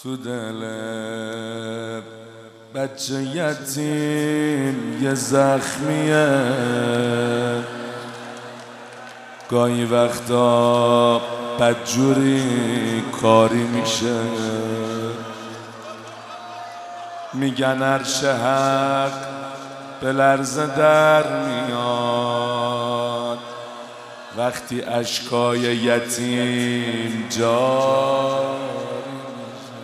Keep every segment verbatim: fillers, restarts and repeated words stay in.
تو دل بچه یتیم یه زخمیه، گاهی وقتا بدجوری کاری میشه. میگن عرش حق به لرزه در میاد وقتی اشکای یتیم جاری میشه.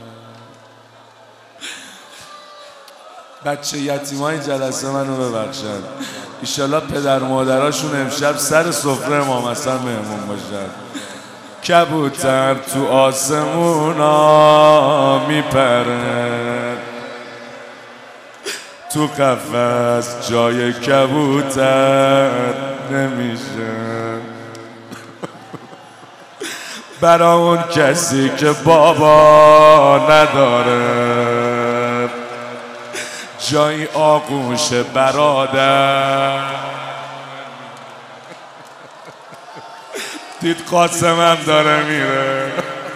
بچه یتیمای جلسه منو ببخشن، ایشالا پدر مادراشون امشب سر سفره ما مثلا مهمون باشن. کبوتر تو آسمونا میپره، تو قفس جای کبوتر نمیشه. برا اون کسی که بابا نداره جای آغوش برادر. دید قاسمم داره میره،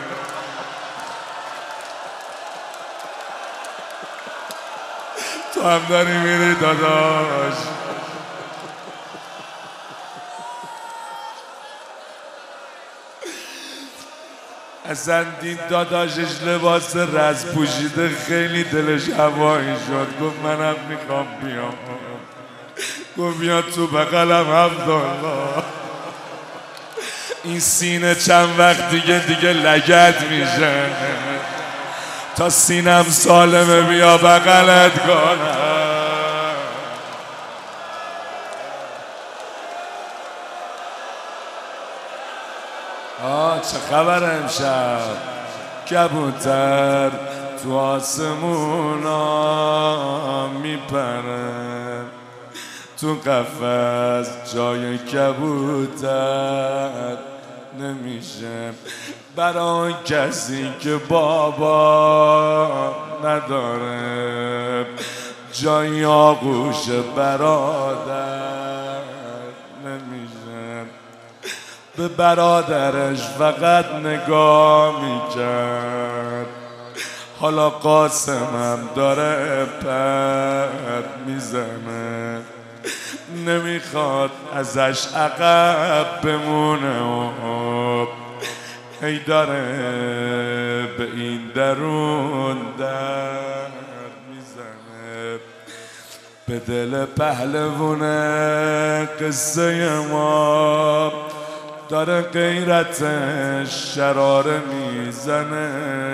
تو هم داری میری داداش. اصلا دید داداشش لباس رز پوشیده، خیلی دلش هوایی شد. گفت منم میخوام بیام. گفت بیا تو بغلم عبدالله. این سینه چند وقت دیگه دیگه لگد میشه، تا سینم سالمه بیا بغلت کنم. آه چه خبر امشب؟ کبوتر تو آسمونا میپره، تو قفس جای کبوتر نمیشه. برای کسی که بابا نداره جای آغوش برادر نمیشه. به برادرش فقط نگاه میکرد، حالا قاسمم داره پر میزنه. نمیخواد ازش عقب بمونه و هی داره به این درون در میزنه. به دل پهلوونه قصه ما داره غیرتش شراره میزنه.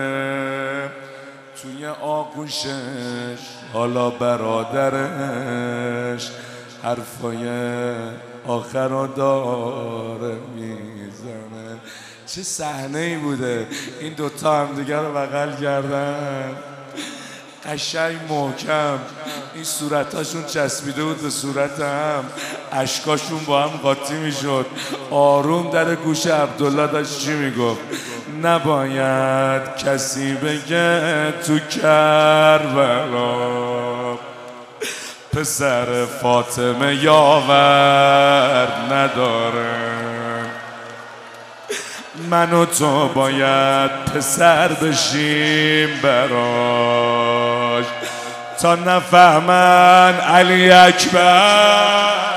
توی آغوشش حالا برادرش حرفای آخر رو داره میزنه. چه صحنه ای بوده، این دوتا هم دیگر رو بغل کردن قشنگ محکم، این صورتاشون چسبیده بود به صورت هم، اشکاشون با هم قاطی میشد. آروم در گوش عبدالله داشت چی میگفت؟ نباید کسی بگه تو کربلا پسر فاطمه یاور نداره. من و تو باید پسر بشیم براش تا نفهمن علی اکبر